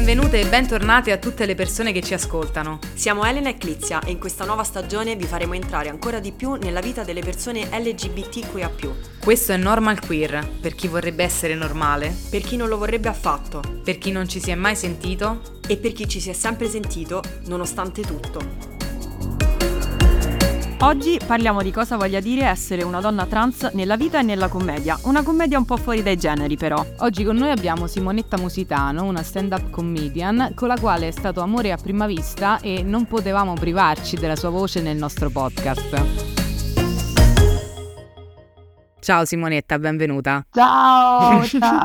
Benvenute e bentornate a tutte le persone che ci ascoltano. Siamo Elena e Clizia e in questa nuova stagione vi faremo entrare ancora di più nella vita delle persone LGBTQIA+. Questo è Normal Queer, per chi vorrebbe essere normale, Per chi non lo vorrebbe affatto per chi non ci si è mai sentito e per chi ci si è sempre sentito, nonostante tutto. Oggi parliamo di cosa voglia dire essere una donna trans nella vita e nella commedia. Una commedia un po' fuori dai generi, però. Oggi con noi abbiamo Simonetta Musitano, una stand-up comedian con la quale è stato amore a prima vista e non potevamo privarci della sua voce nel nostro podcast. Ciao Simonetta, benvenuta. Ciao,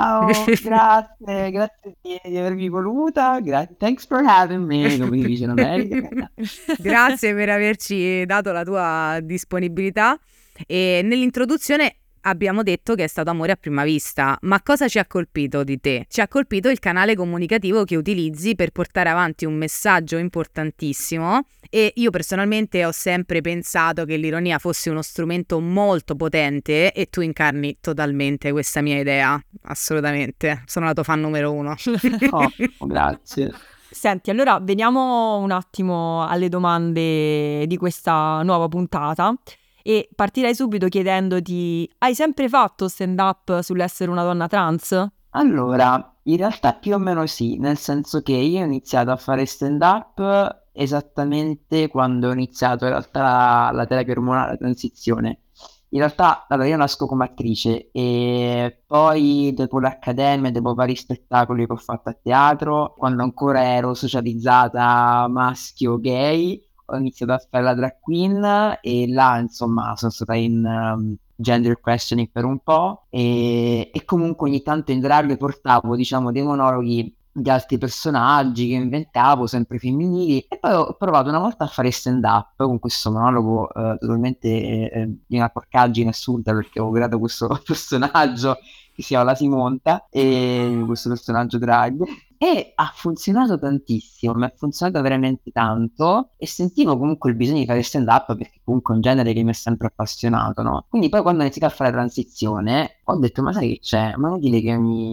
grazie di avermi voluta, thanks for having me, come si dice in America. Grazie per averci dato la tua disponibilità e nell'introduzione abbiamo detto che è stato amore a prima vista, ma cosa ci ha colpito di te? Ci ha colpito il canale comunicativo che utilizzi per portare avanti un messaggio importantissimo e io personalmente ho sempre pensato che l'ironia fosse uno strumento molto potente e tu incarni totalmente questa mia idea, assolutamente, sono la tua fan numero 1. Grazie. Senti, allora veniamo un attimo alle domande di questa nuova puntata. E partirei subito chiedendoti, hai sempre fatto stand-up sull'essere una donna trans? Allora, in realtà più o meno sì, nel senso che io ho iniziato a fare stand-up esattamente quando ho iniziato in realtà la terapia ormonale, la transizione. In realtà, allora, io nasco come attrice e poi dopo l'accademia, dopo vari spettacoli che ho fatto a teatro, quando ancora ero socializzata maschio gay, ho iniziato a fare la drag queen e là insomma sono stata in gender questioning per un po' e comunque ogni tanto in drag portavo diciamo dei monologhi di altri personaggi che inventavo sempre femminili e poi ho provato una volta a fare stand up con questo monologo totalmente di una porcaggine assurda perché avevo creato questo personaggio che si chiama la Simonta e questo personaggio drag e ha funzionato tantissimo, mi ha funzionato veramente tanto e sentivo comunque il bisogno di fare stand up perché comunque è un genere che mi è sempre appassionato, no? Quindi poi quando ho iniziato a fare la transizione ho detto ma sai che c'è? Ma non dire che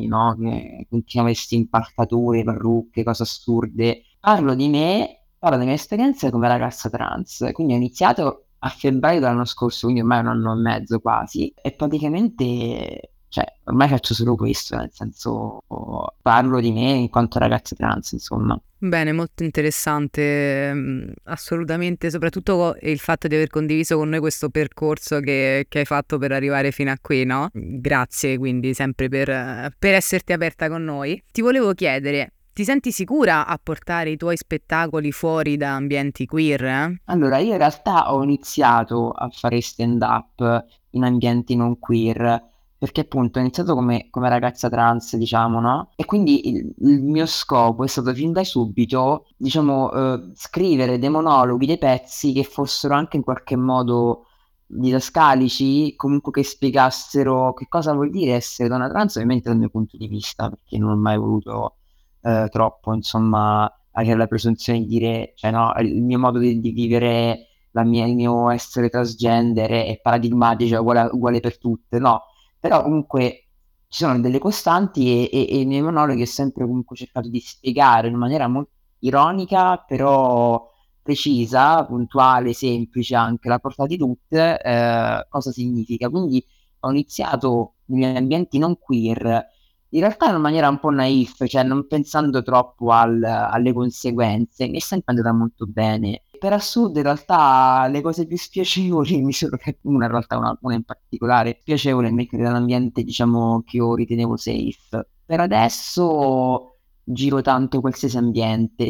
che continuo a queste impalcature, parrucche, cose assurde, parlo di me, parlo delle mie esperienze come ragazza trans, quindi ho iniziato a febbraio dell'anno scorso, quindi ormai un anno e mezzo quasi e praticamente cioè, ormai faccio solo questo, nel senso parlo di me in quanto ragazza trans, insomma. Bene, molto interessante, assolutamente, soprattutto il fatto di aver condiviso con noi questo percorso che hai fatto per arrivare fino a qui, no? Grazie quindi sempre per esserti aperta con noi. Ti volevo chiedere, ti senti sicura a portare i tuoi spettacoli fuori da ambienti queer? Allora, io in realtà ho iniziato a fare stand-up in ambienti non queer, perché appunto ho iniziato come ragazza trans, diciamo, no? E quindi il mio scopo è stato fin da subito, diciamo, scrivere dei monologhi, dei pezzi che fossero anche in qualche modo didascalici, comunque che spiegassero che cosa vuol dire essere donna trans, ovviamente dal mio punto di vista, perché non ho mai voluto troppo, insomma, avere la presunzione di dire, cioè no, il mio modo di vivere il mio essere transgender è paradigmatico, cioè uguale per tutte, no? Però comunque ci sono delle costanti e i miei monologhi ho sempre comunque cercato di spiegare in maniera molto ironica, però precisa, puntuale, semplice anche, la portata di tutte, cosa significa. Quindi ho iniziato negli ambienti non queer, in realtà in maniera un po' naif, cioè non pensando troppo alle conseguenze, mi è sempre andata molto bene. Per assurdo in realtà le cose più spiacevoli mi sono una in realtà una in particolare spiacevole è mettere in un ambiente diciamo che io ritenevo safe. Per adesso giro tanto qualsiasi ambiente,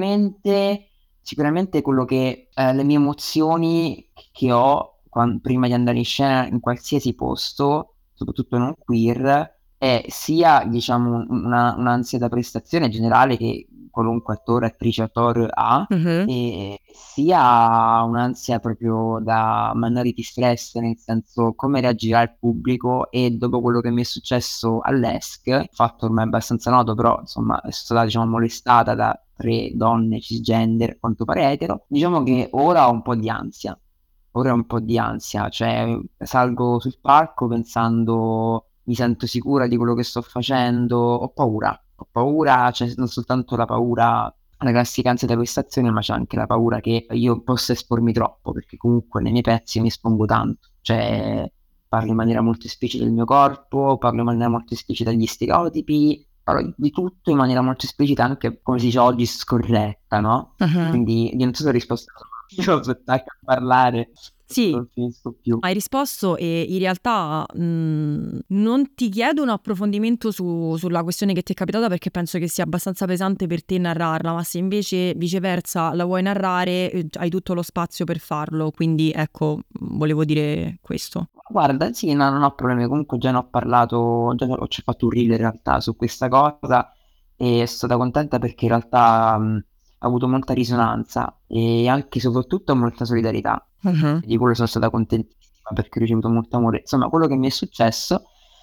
sicuramente quello che le mie emozioni che ho prima di andare in scena in qualsiasi posto, soprattutto non queer, è sia diciamo un'ansia da prestazione generale che qualunque attore, attrice, attore ha, e sia un'ansia proprio da minority stress, nel senso come reagirà il pubblico e dopo quello che mi è successo all'ESC, fatto ormai abbastanza noto, però insomma è stata diciamo molestata da 3 donne cisgender, a quanto pare etero, diciamo che ora ho un po' di ansia. Ora ho un po' di ansia, cioè salgo sul palco pensando mi sento sicura di quello che sto facendo, ho paura. ho paura, c'è non soltanto la paura, la classica ansia da prestazione, ma c'è anche la paura che io possa espormi troppo, perché comunque nei miei pezzi mi espongo tanto, cioè parlo in maniera molto esplicita del mio corpo, parlo in maniera molto esplicita degli stereotipi, parlo di tutto in maniera molto esplicita, anche come si dice oggi scorretta, no? Quindi io non so se ho risposto, io sto a parlare, Sì, non finisco più. hai risposto e in realtà non ti chiedo un approfondimento sulla questione che ti è capitata perché penso che sia abbastanza pesante per te narrarla, ma se invece viceversa la vuoi narrare hai tutto lo spazio per farlo, quindi ecco, volevo dire questo. Guarda, sì, no, non ho problemi, comunque già ne ho parlato, ci ho fatto un reel in realtà su questa cosa e sono stata contenta perché in realtà ha avuto molta risonanza e anche soprattutto molta solidarietà. Di quello sono stata contentissima perché ho ricevuto molto amore. Insomma, quello che mi è successo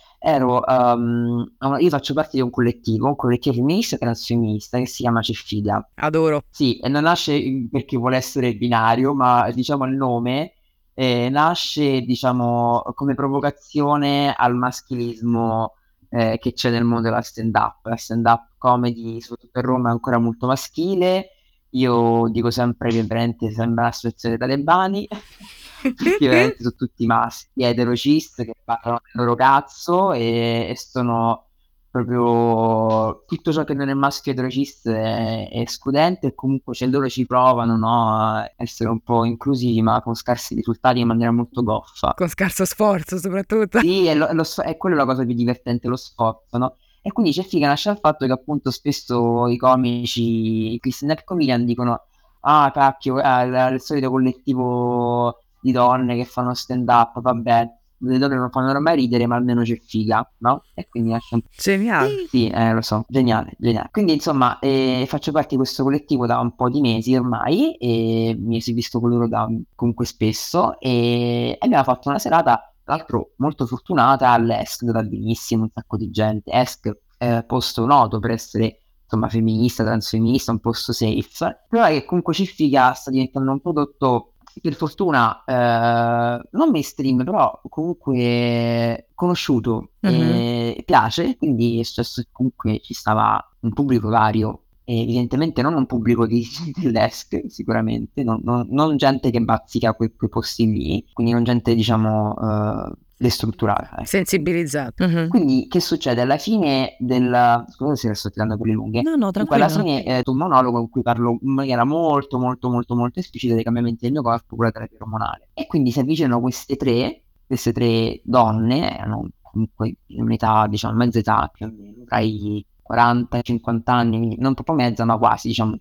io faccio parte di un collettivo femminista e transfemminista che si chiama Ceffidia. Adoro. Sì, e non nasce perché vuole essere binario, ma diciamo il nome nasce, diciamo, come provocazione al maschilismo che c'è nel mondo della stand-up. La stand-up comedy, soprattutto a Roma, è ancora molto maschile. Io dico sempre che veramente sembra la situazione dei talebani, perché veramente sono tutti maschi eterocis che parlano del loro cazzo e sono proprio tutto ciò che non è maschio eterocis è escludente e comunque loro ci provano, no, a essere un po' inclusivi ma con scarsi risultati in maniera molto goffa. Con scarso sforzo soprattutto. Sì, è quello la cosa più divertente, lo sforzo, no? E quindi c'è figa nasce dal fatto che appunto spesso i comici, i stand-up comedian dicono ah cacchio, il solito collettivo di donne che fanno stand-up, vabbè, le donne non fanno mai ridere, ma almeno c'è figa, no? E quindi nasce un Geniale. sì, lo so, geniale, geniale. Quindi insomma, faccio parte di questo collettivo da un po' di mesi ormai e mi si è visto con loro comunque spesso e abbiamo fatto una serata, tra l'altro molto fortunata, all'ESC, dove va benissimo un sacco di gente. ESC è posto noto per essere insomma femminista, transfemminista, un posto safe, però è che comunque Cifica sta diventando un prodotto per fortuna non mainstream, però comunque conosciuto e piace, quindi è successo che comunque ci stava un pubblico vario e evidentemente non un pubblico dell'ESC sicuramente, non gente che bazzica quei posti lì, quindi non gente diciamo destrutturata. Ecco. Sensibilizzato. Quindi che succede? Alla fine scusate se la sto tirando per le lunghe. No, Comunque alla tranquillo. fine un monologo in cui parlo in maniera molto molto molto molto esplicita dei cambiamenti del mio corpo con la terapia ormonale. E quindi si avvicinano queste tre donne, erano comunque in un'età, diciamo, mezza età più o meno, tra i 40 e 50 anni, quindi non proprio mezza, ma quasi, diciamo.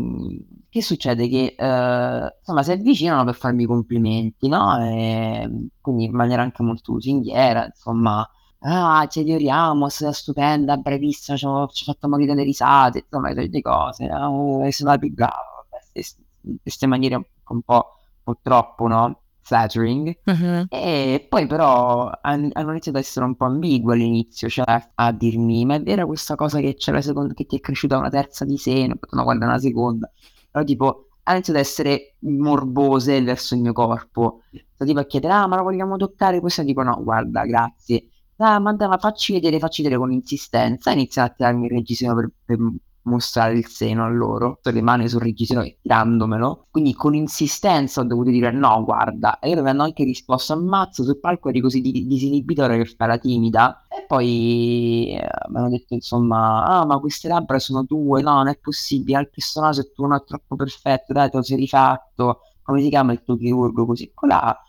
Che succede? Che insomma si avvicinano per farmi i complimenti, no? E, quindi in maniera anche molto lusinghiera, insomma. Ah, ti adoriamo, sei stupenda, bravissima, ci ho fatto morire le risate, insomma, le solite cose. Sei stata più brava, queste maniere un po' troppo, no? Flattering. E poi però hanno iniziato ad essere un po' ambigui all'inizio, cioè a dirmi, ma è vera questa cosa che c'è la seconda, che ti è cresciuta una terza di seno? No, guarda, una seconda. Però tipo, hanno iniziato ad essere morbose verso il mio corpo. Sto tipo a chiedere, ah, ma lo vogliamo toccare? Questo dico, no, guarda, grazie. Ah, ma dai, ma facci vedere con insistenza. Iniziano a tirarmi il reggiseno per mostrare il seno a loro, le mani sul reggiseno e tirandomelo. Quindi con insistenza ho dovuto dire no, guarda. E loro mi hanno anche risposto ammazzo, sul palco eri così disinibita che fai la timida. E poi mi hanno detto insomma, ah, ma queste labbra sono tue, no, non è possibile, anche questo naso è tuo, non è troppo perfetto, dai, te lo sei rifatto, come si chiama il tuo chirurgo, così colà.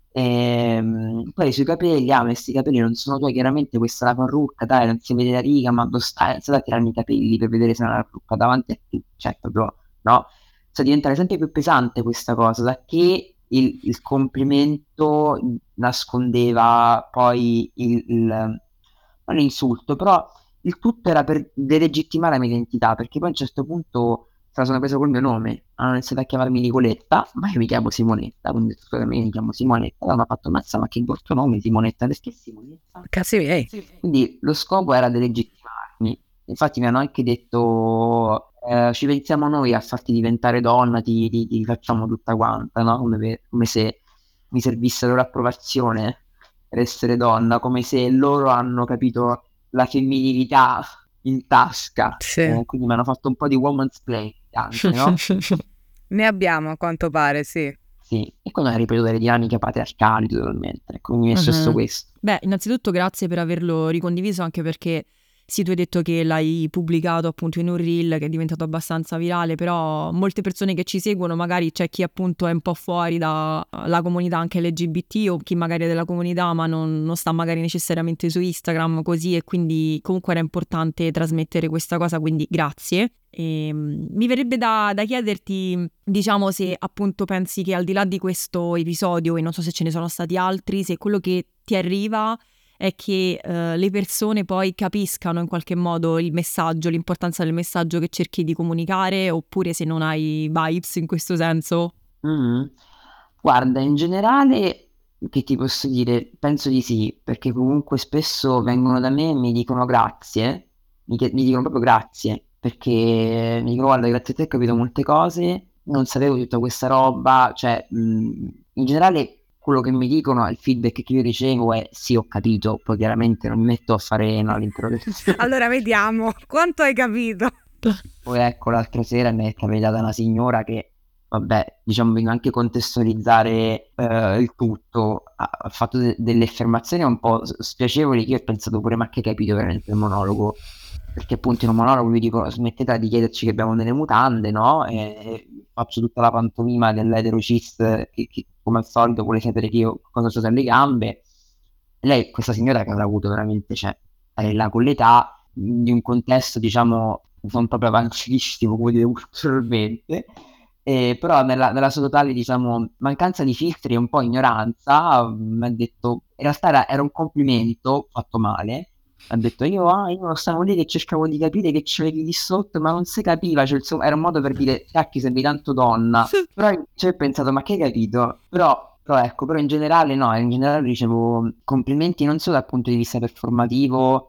Poi sui capelli, ah, questi capelli non sono tuoi, chiaramente questa è la parrucca, dai, non si vede la riga, ma dove stai? Iniziate a tirarmi i capelli per vedere se è una parrucca davanti a te, cioè proprio, no? Sta a diventare sempre più pesante questa cosa, da che il complimento nascondeva poi non l'insulto, però il tutto era per delegittimare la mia identità, perché poi a un certo punto se la sono presa col mio nome, hanno iniziato a chiamarmi Nicoletta, ma io mi chiamo Simonetta, quindi scusami, mi chiamo Simonetta, allora mi ha fatto mazza, ma che brutto nome Simonetta, perché Simonetta? Cazzi miei. Quindi lo scopo era delegittimarmi, infatti mi hanno anche detto ci pensiamo noi a farti diventare donna, ti facciamo tutta quanta, no? Come se mi servisse la loro approvazione per essere donna, come se loro hanno capito la femminilità in tasca, Sì. quindi mi hanno fatto un po' di woman's play anche, no? Ne abbiamo a quanto pare, sì. Sì, e quindi ha ripetuto le dinamiche patriarcali totalmente, ecco, quindi mi è successo Mhm. questo. Beh, innanzitutto grazie per averlo ricondiviso, anche perché sì, tu hai detto che l'hai pubblicato appunto in un reel che è diventato abbastanza virale, però molte persone che ci seguono, magari c'è chi appunto è un po' fuori dalla comunità anche LGBT, o chi magari è della comunità ma non sta magari necessariamente su Instagram così, e quindi comunque era importante trasmettere questa cosa, quindi grazie. E, mi verrebbe da chiederti, diciamo, se appunto pensi che al di là di questo episodio, e non so se ce ne sono stati altri, se quello che ti arriva è che le persone poi capiscano in qualche modo il messaggio, l'importanza del messaggio che cerchi di comunicare, oppure se non hai vibes in questo senso. Mhm. Guarda, in generale, che ti posso dire? Penso di sì, perché comunque spesso vengono da me e mi dicono grazie, mi dicono proprio grazie, perché mi dicono guarda, grazie a te ho capito molte cose, non sapevo tutta questa roba, cioè, in generale quello che mi dicono, il feedback che io ricevo è sì, ho capito, poi chiaramente non mi metto a fare no, l'interrogazione. Allora vediamo quanto hai capito. Poi ecco, l'altra sera mi è capitata una signora che, vabbè, diciamo, per anche contestualizzare il tutto, ha fatto delle affermazioni un po' spiacevoli che io ho pensato pure, ma che hai capito veramente il monologo? Perché appunto in un monologo vi dico, smettetela di chiederci che abbiamo delle mutande, no? E faccio tutta la pantomima dell'eterocis che come al solito vuole sapere che io cosa ho sulle gambe. E lei, questa signora che avrà avuto veramente, cioè, là con l'età, di un contesto, diciamo, non proprio avanzatissimo, come dire, culturalmente, però nella sua totale, diciamo, mancanza di filtri e un po' ignoranza, mi ha detto, in realtà era un complimento fatto male, ha detto, io stavo lì che cercavo di capire che c'avevi lì sotto, ma non si capiva, cioè, insomma, era un modo per dire, cacchi, sembri tanto donna, però cioè, ho pensato, ma che hai capito? Però ecco, però in generale no, in generale ricevo complimenti non solo dal punto di vista performativo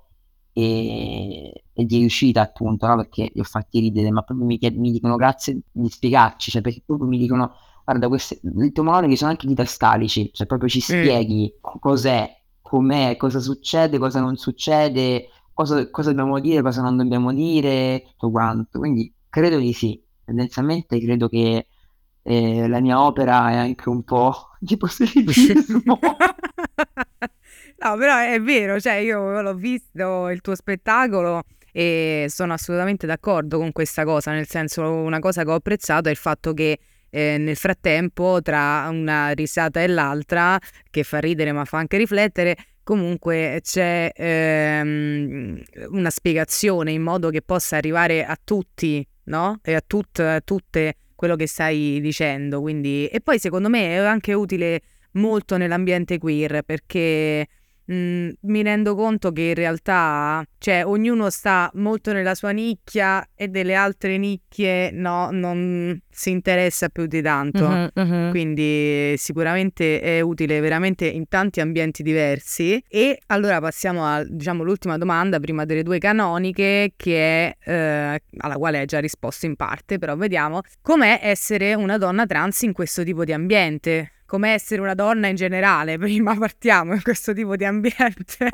e di riuscita appunto, no? Perché li ho fatti ridere, ma proprio mi dicono grazie di spiegarci, cioè perché proprio mi dicono guarda, i tuoi monologhi sono anche didascalici, cioè proprio ci spieghi cos'è, com'è, cosa succede, cosa non succede, cosa dobbiamo dire, cosa non dobbiamo dire, tutto quanto. Quindi credo di sì, tendenzialmente credo che la mia opera è anche un po' di positivismo. No, però è vero, cioè io l'ho visto il tuo spettacolo e sono assolutamente d'accordo con questa cosa, nel senso una cosa che ho apprezzato è il fatto che nel frattempo tra una risata e l'altra, che fa ridere ma fa anche riflettere, comunque c'è una spiegazione in modo che possa arrivare a tutti, no? E a tutte quello che stai dicendo, quindi e poi secondo me è anche utile molto nell'ambiente queer perché mi rendo conto che in realtà, cioè, ognuno sta molto nella sua nicchia e delle altre nicchie no, non si interessa più di tanto. Mhm, mhm. Quindi sicuramente è utile veramente in tanti ambienti diversi. E allora passiamo a, diciamo, l'ultima domanda prima delle due canoniche, che è alla quale hai già risposto in parte, però vediamo com'è essere una donna trans in questo tipo di ambiente. Come essere una donna in generale, prima partiamo in questo tipo di ambiente.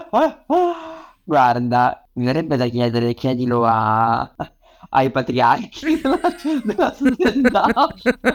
Guarda, mi verrebbe da chiedere, chiedilo ai patriarchi della società.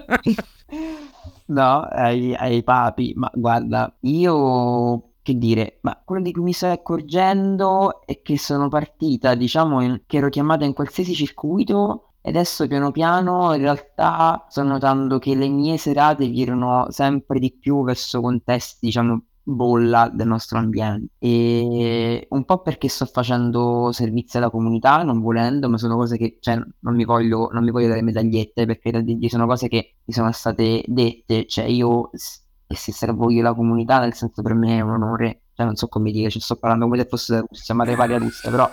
No, ai papi, ma guarda, io che dire, ma quello di cui mi sto accorgendo è che sono partita, diciamo, che ero chiamata in qualsiasi circuito e adesso piano piano in realtà sto notando che le mie serate virano sempre di più verso contesti, diciamo, bolla del nostro ambiente e un po' perché sto facendo servizi alla comunità non volendo, ma sono cose che cioè, non mi voglio dare medagliette perché sono cose che mi sono state dette, cioè io e se servo io la comunità nel senso per me è un onore, cioè non so come dire, ci sto parlando come se fosse la Russia, madre russa, però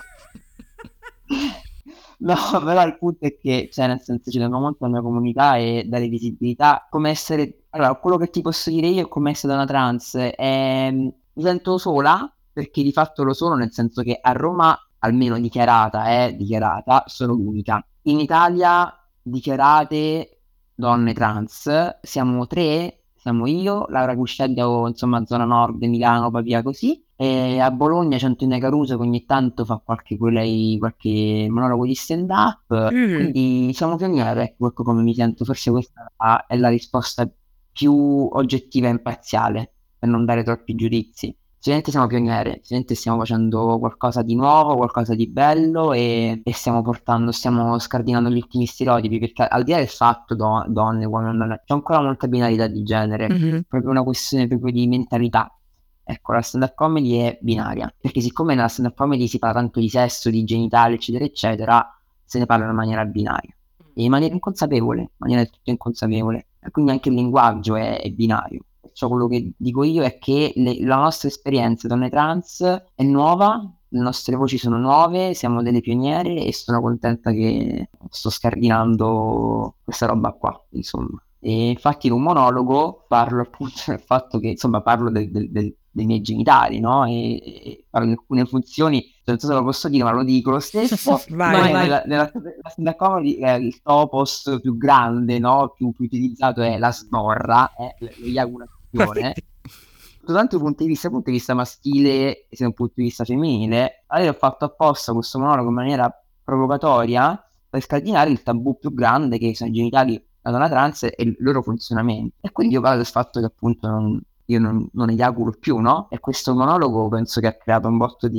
no, però il punto è che, cioè, nel senso, ci tengo molto alla mia comunità e dare visibilità. Come essere, allora, quello che ti posso dire io è come essere una trans. Mi sento sola, perché di fatto lo sono, nel senso che a Roma, almeno dichiarata, sono l'unica. In Italia, dichiarate donne trans, siamo tre, siamo io, Laura Cuscedda, insomma, zona nord, Milano, Pavia, così. E a Bologna c'è Antonia Caruso che ogni tanto fa qualche monologo di stand-up, quindi siamo pionieri, ecco come mi sento, forse questa è la risposta più oggettiva e imparziale, per non dare troppi giudizi. Sicuramente siamo pionieri, sicuramente stiamo facendo qualcosa di nuovo, qualcosa di bello e stiamo scardinando gli ultimi stereotipi, perché al di là del fatto donne, uomini, c'è ancora molta binarità di genere, proprio una questione proprio di mentalità. Ecco, la stand-up comedy è binaria, perché siccome nella stand-up comedy si parla tanto di sesso, di genitali, eccetera, eccetera, se ne parla in maniera binaria, e in maniera inconsapevole, in maniera del tutto inconsapevole, e quindi anche il linguaggio è binario. Perciò quello che dico io è che la nostra esperienza donne trans è nuova, le nostre voci sono nuove, siamo delle pioniere e sono contenta che sto scardinando questa roba qua, insomma. E infatti in un monologo parlo appunto del fatto che, insomma, parlo dei miei genitali, no? E parlo di alcune funzioni, non so se lo posso dire, ma lo dico lo stesso. Vai. Nella stand-up comedy il topos più grande, no? Più utilizzato è la sborra, l'eiaculazione. Tanto punto di vista maschile sia da un punto di vista femminile. Allora ho fatto apposta questo monologo in maniera provocatoria per scardinare il tabù più grande che sono i genitali della donna trans e il loro funzionamento. E quindi io parlo del fatto che appunto io non eiaculo più, no? E questo monologo penso che ha creato un botto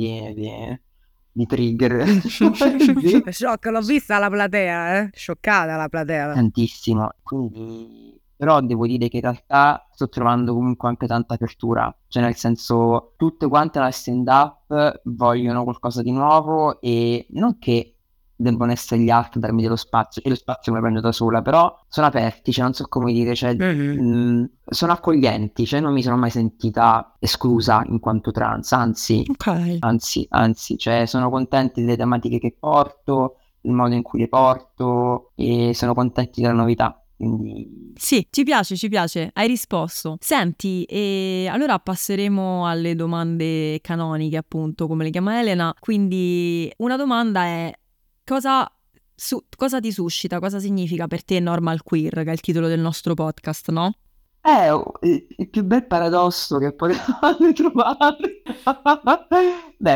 di trigger. Sciocca, l'ho vista la platea, scioccata la platea. Tantissimo, quindi però devo dire che in realtà sto trovando comunque anche tanta apertura, cioè nel senso tutte quante alla stand-up vogliono qualcosa di nuovo e non che debbano essere gli altri a darmi dello spazio, e lo spazio me lo prendo da sola, però sono aperti, cioè non so come dire, cioè sono accoglienti, cioè non mi sono mai sentita esclusa in quanto trans, anzi, cioè sono contenti delle tematiche che porto, il modo in cui le porto e sono contenti della novità. Quindi... Sì, ci piace, hai risposto. Senti, e allora passeremo alle domande canoniche, appunto, come le chiama Elena. Quindi una domanda è: cosa ti suscita, cosa significa per te normal queer, che è il titolo del nostro podcast, no? Il più bel paradosso che potevate trovare. Beh,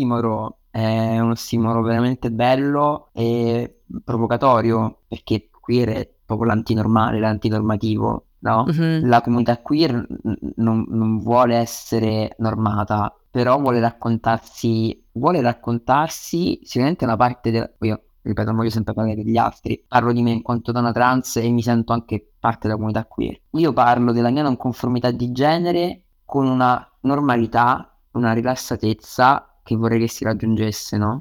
è uno ossimoro veramente bello e provocatorio, perché queer è proprio l'antinormale, l'antinormativo, no? La comunità queer non vuole essere normata, però vuole raccontarsi sicuramente una parte io ripeto, non voglio sempre parlare degli altri, parlo di me in quanto donna trans e mi sento anche parte della comunità queer. Io parlo della mia non conformità di genere con una normalità, una rilassatezza che vorrei che si raggiungesse, no?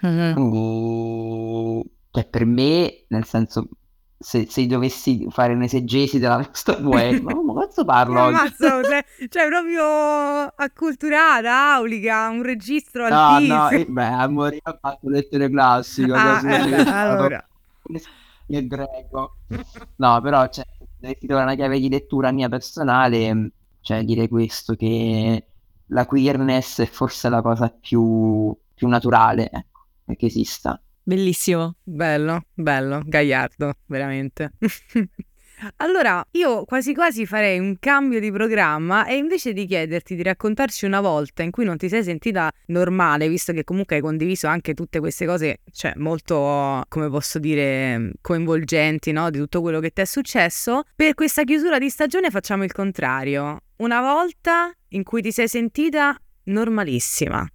Quindi, cioè, per me, nel senso, se dovessi fare un'esegesi della nostra web, ma cazzo parlo oggi? Cioè proprio acculturata, aulica, un registro altissimo. Amore, ha fatto lettere classiche, allora. il greco. No, però, cioè, se ti do una chiave di lettura mia personale, cioè, direi questo, che la queerness è forse la cosa più naturale, ecco, che esista. Bellissimo. Bello, gagliardo, veramente. Allora, io quasi quasi farei un cambio di programma e invece di chiederti di raccontarci una volta in cui non ti sei sentita normale, visto che comunque hai condiviso anche tutte queste cose, cioè molto, come posso dire, coinvolgenti, no? Di tutto quello che ti è successo, per questa chiusura di stagione facciamo il contrario. Una volta in cui ti sei sentita normalissima.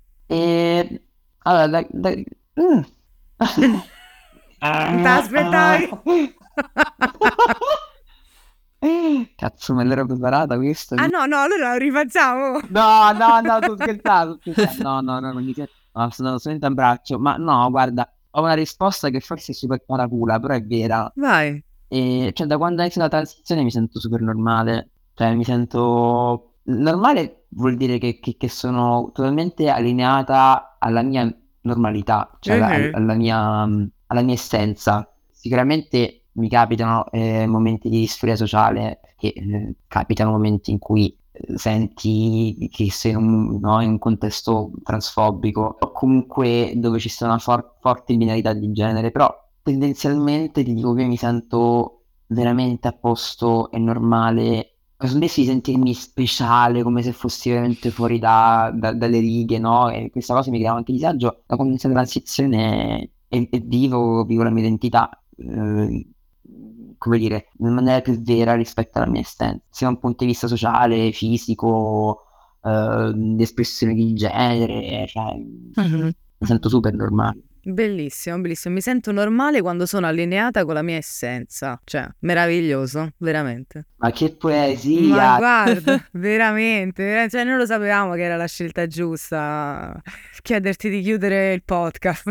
Allora, T'aspettavi? Cazzo, me l'ero preparata questa? Ah no, allora lo rifacciamo. No, sto scherzando. No, non mi sono andato solamente a braccio. Ma no, guarda, ho una risposta che forse è super paracula, però è vera. Vai. Cioè, da quando ho iniziato la transizione mi sento super normale. Cioè, mi sento... Normale vuol dire che sono totalmente allineata alla mia normalità, cioè alla mia essenza. Sicuramente mi capitano momenti di disforia sociale, perché capitano momenti in cui senti che sei in un contesto transfobico o comunque dove ci sia una forte binarità di genere, però tendenzialmente ti dico che mi sento veramente a posto e normale ho smesso di sentirmi speciale, come se fossi veramente fuori dalle righe, no? E questa cosa mi creava anche disagio. Da quando ho iniziato la transizione e vivo la mia identità, come dire, in maniera più vera rispetto alla mia essenza, sia da un punto di vista sociale, fisico, di espressione di genere, cioè, mi sento super normale. Bellissimo, bellissimo. Mi sento normale quando sono allineata con la mia essenza. Cioè, meraviglioso, veramente. Ma che Ma poesia! guarda, veramente, cioè noi lo sapevamo che era la scelta giusta. Chiederti di chiudere il podcast.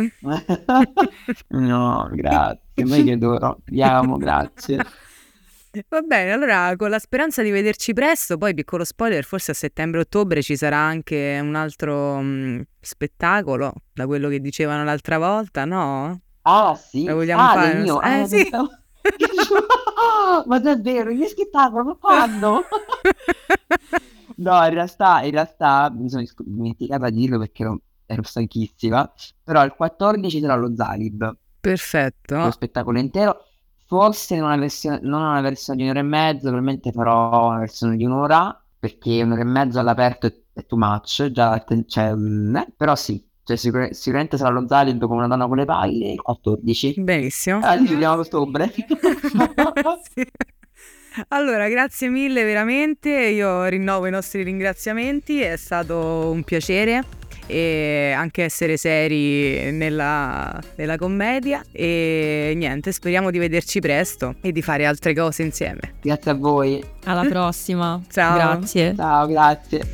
No, grazie, mai che adoro, ti amo, grazie. Va bene, allora con la speranza di vederci presto, poi piccolo spoiler, forse a settembre-ottobre ci sarà anche un altro spettacolo, da quello che dicevano l'altra volta, no? Ah sì, La vogliamo fare? del mio, Sì. pensavo... ma davvero, che spettacolo, ma quando? No, in realtà mi sono dimenticata di dirlo perché ero stanchissima, però il 14 sarà lo Zalib, Perfetto. lo spettacolo intero, forse non una versione di un'ora e mezza, probabilmente farò una versione di un'ora, perché un'ora e mezza all'aperto è too much, già, cioè, però sì, cioè, sicuramente sarà lo Zalib come una donna con le palle, il 14. Benissimo. Ci vediamo a ottobre. Sì. Allora, grazie mille veramente, io rinnovo i nostri ringraziamenti, è stato un piacere e anche essere seri nella commedia e niente, speriamo di vederci presto e di fare altre cose insieme. Grazie a voi. Alla prossima. Ciao. Grazie. Ciao, grazie.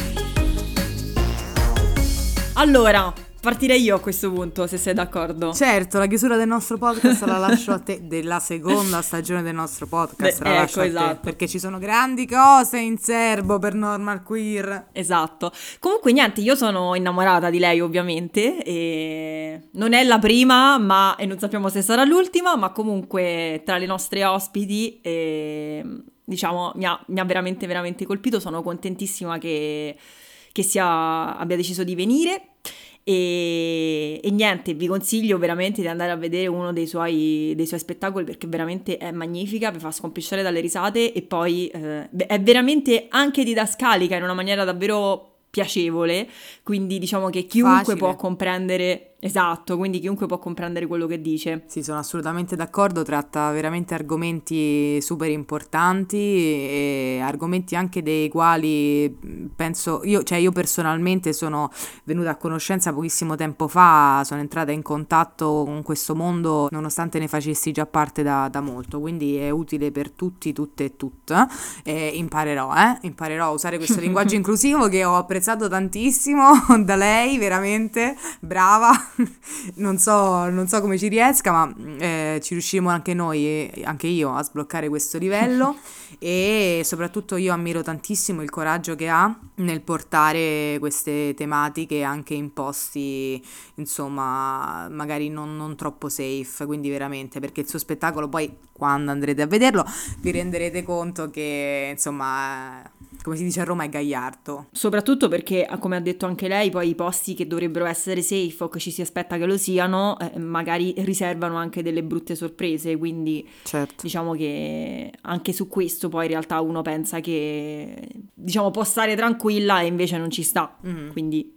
Allora, partirei io a questo punto, se sei d'accordo. Certo, la chiusura del nostro podcast la lascio a te, della seconda stagione del nostro podcast la lascio a te, esatto. perché ci sono grandi cose in serbo per Normal Queer. Esatto. Comunque niente, io sono innamorata di lei ovviamente e non è la prima, e non sappiamo se sarà l'ultima, ma comunque tra le nostre ospiti diciamo mi ha veramente veramente colpito, sono contentissima che abbia deciso di venire. E niente, vi consiglio veramente di andare a vedere uno dei suoi spettacoli perché veramente è magnifica, vi fa scompisciare dalle risate e poi è veramente anche didascalica in una maniera davvero piacevole, quindi diciamo che chiunque Facile. può comprendere, esatto, quindi chiunque può comprendere quello che dice. Sì, sono assolutamente d'accordo, tratta veramente argomenti super importanti e argomenti anche dei quali penso, io personalmente sono venuta a conoscenza pochissimo tempo fa, sono entrata in contatto con questo mondo nonostante ne facessi già parte da molto, quindi è utile per tutti, tutte e tutte. Imparerò a usare questo linguaggio inclusivo che ho apprezzato tantissimo da lei, veramente brava. Non so come ci riesca, ma ci riusciremo anche noi, anche io, a sbloccare questo livello e soprattutto io ammiro tantissimo il coraggio che ha nel portare queste tematiche anche in posti, insomma, magari non troppo safe, quindi veramente, perché il suo spettacolo poi, quando andrete a vederlo, vi renderete conto che, insomma, come si dice a Roma, è gagliardo. Soprattutto perché, come ha detto anche lei, poi i posti che dovrebbero essere safe o che ci si aspetta che lo siano, magari riservano anche delle brutte sorprese, quindi Certo. diciamo che anche su questo poi in realtà uno pensa che, diciamo, può stare tranquilla e invece non ci sta, quindi...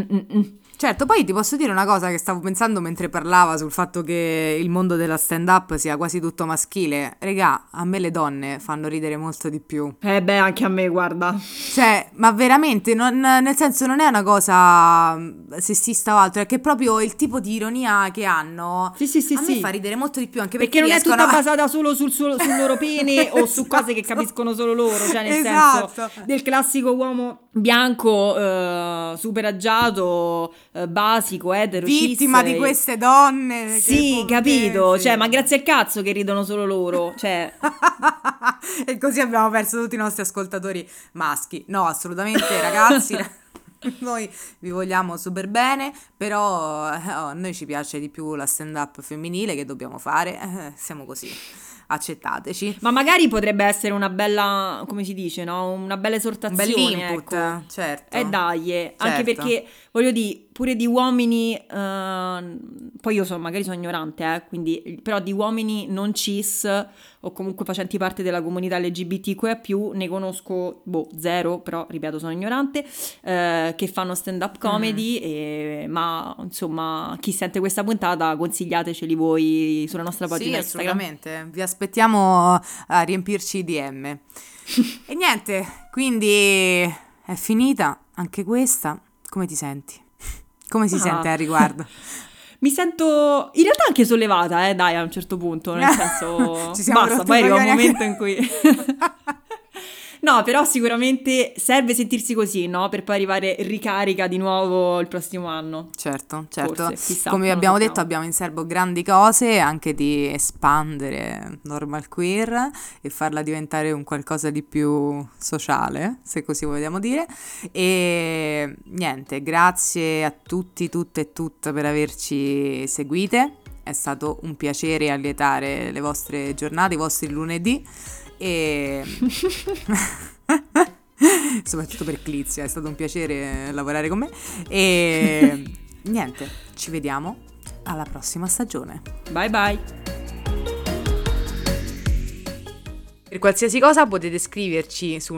Certo, poi ti posso dire una cosa che stavo pensando mentre parlava sul fatto che il mondo della stand-up sia quasi tutto maschile. Regà, a me le donne fanno ridere molto di più. Beh, anche a me, guarda. Cioè, ma veramente, nel senso non è una cosa sessista o altro, è che proprio il tipo di ironia che hanno Sì, a me fa ridere molto di più, anche perché non è riescono tutta a... basata solo sul loro pene o su cose che capiscono solo loro, cioè nel Esatto. senso del classico uomo bianco, super agiato, basico, etero, vittima cis, di queste donne. Sì, che capito, sì. cioè ma grazie al cazzo che ridono solo loro, cioè... E così abbiamo perso tutti i nostri ascoltatori maschi. No, assolutamente, ragazzi. Noi vi vogliamo super bene, però a noi ci piace di più la stand-up femminile che dobbiamo fare. Siamo così. accettateci. Ma magari potrebbe essere una bella, come si dice, no? Una bella Un esortazione, bell'input, ecco. certo. Dai, anche Certo. perché, voglio dire, pure di uomini, poi io magari sono ignorante, quindi, però di uomini non cis o comunque facenti parte della comunità LGBTQIA+, ne conosco, zero, però, ripeto, sono ignorante, che fanno stand-up comedy, ma, insomma, chi sente questa puntata, consigliateceli voi sulla nostra pagina Sì, Instagram. assolutamente. Vi aspettiamo a riempirci i DM. E niente, quindi è finita anche questa. Come ti senti? Come si sente al riguardo? Mi sento in realtà anche sollevata, dai, a un certo punto, nel senso, Ci siamo basta, rotti poi i arriva un coglioni momento in cui... No, però sicuramente serve sentirsi così, no? Per poi arrivare ricarica di nuovo il prossimo anno. Certo. Forse, chissà, Come non lo abbiamo sappiamo. detto, abbiamo in serbo grandi cose, anche di espandere Normal Queer e farla diventare un qualcosa di più sociale, se così vogliamo dire. E niente, grazie a tutti, tutte e tutte per averci seguite. È stato un piacere allietare le vostre giornate, i vostri lunedì. E soprattutto per Clizia è stato un piacere lavorare con me e niente, ci vediamo alla prossima stagione. Bye bye! Per qualsiasi cosa potete scriverci su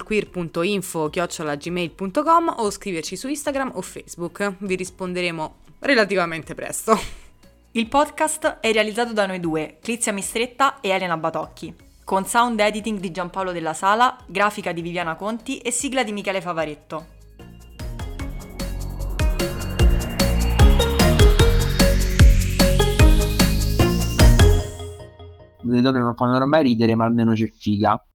normalqueer.info@gmail.com o scriverci su Instagram o Facebook, vi risponderemo relativamente presto. Il podcast è realizzato da noi due, Clizia Mistretta e Elena Batocchi, con sound editing di Giampaolo Della Sala, grafica di Viviana Conti e sigla di Michele Favaretto. Le donne non fanno ormai ridere, ma almeno c'è figa.